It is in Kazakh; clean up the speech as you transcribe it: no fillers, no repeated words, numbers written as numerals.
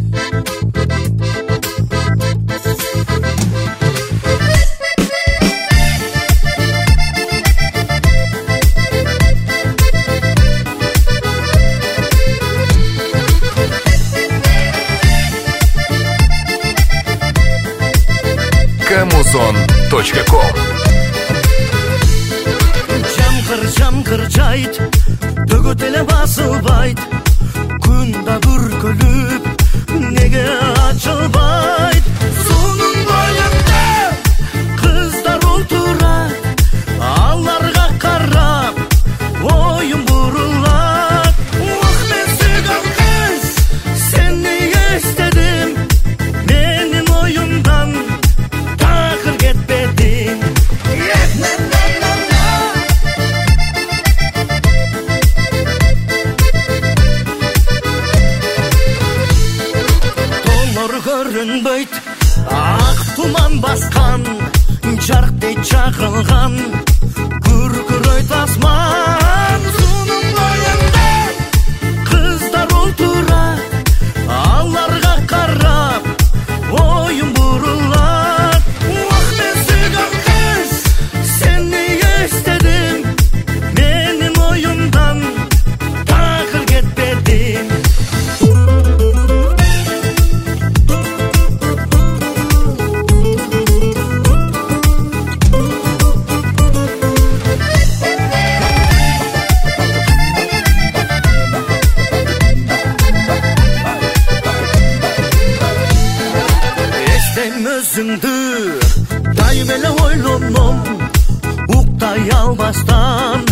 Камузон.ком. Жамқыр жайт, төгөт эле басылбайт, күн да бүркөлүп, неге ачылбайт? Сунун бойунда кыздар отурат, аларга карап, оюм бурулат. Ох, мен сүйгөн кыз, сени эстедим, менин оюмдан такыр кетпедиң. Көрінбейт, ақ туман басқан, жарқтай чағылған, күркірөй тасман. Сунун бойында қыздар отурат, аларға қарап, ойым бұрылат. Ох, мен сүйгөн кыз, сени эстедим, менин ойымдан такыр кетпедиң. Өзіңді дайым эле ойлоном, уктай албастан